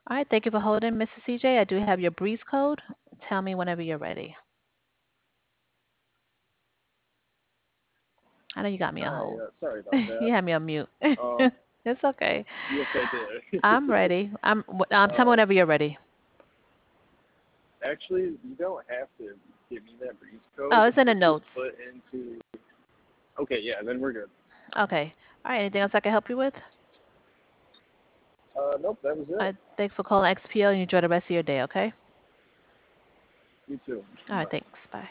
All right, thank you for holding, Mrs. CJ. I do have your breeze code. Tell me whenever you're ready. I know you got me on Hi, hold. sorry about that. You had me on mute. Um, It's okay. yes, I did. I'm ready. Tell me um, whenever you're ready. Actually, you don't have to give me that breeze Oh, code. it's in the It's just notes. put into. Okay, yeah, then we're good. Okay. All right. Anything else I can help you with? Nope, that was All it. right. Thanks for calling XPO and enjoy the rest of your day, okay? You too. All right. Bye. Thanks. Bye.